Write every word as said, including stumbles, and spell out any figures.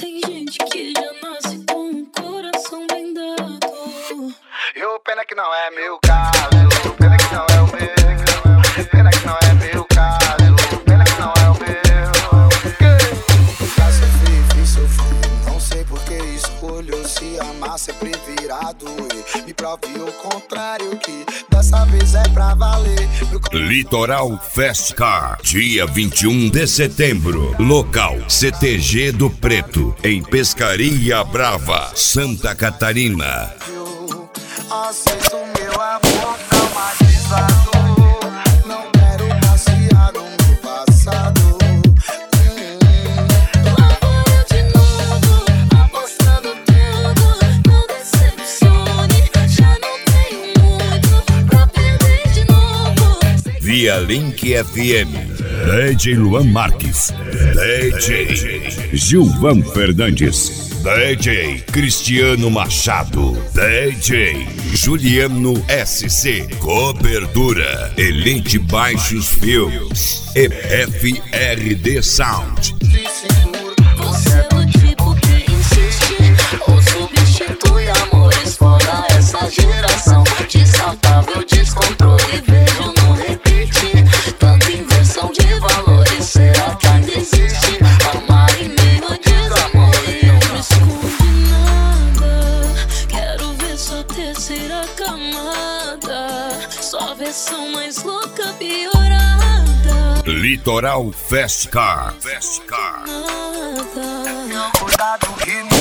Tem gente que já nasce com um coração bem dado. E o pena que não é meu caso, pena que não é o meu. Pena que não é meu caso, pena que não é o meu. Já sofri, fiz sofrer, não sei por que escolho se amar sempre virado. E me prove o contrário que dessa vez é pra valer. Litoral Festcar, dia vinte e um de setembro. Local C T G do Preto, em Pescaria Brava, Santa Catarina. Aceito meu amor traumatizado. Não quero passear no meu passado. Lá vou eu de novo, apostando tudo. Não decepcione, já não tenho muito pra perder de novo. Via Link F M, D J Luan Marques, D J Gilvan Fernandes, D J Cristiano Machado, D J Juliano S C, cobertura Elite Baixos Filmes e F R D Sound. Você é do tipo que insiste ou substitui amores fora essa geração. Descartável, descontrole, vejo no repeat. Tanta inversão de valores, será que ainda existe? Amar em meio a desamor e não me esconde nada. Quero ver sua terceira camada, sua versão mais louca piorada. Litoral Festcar. Festcar. Nada. Cuidado que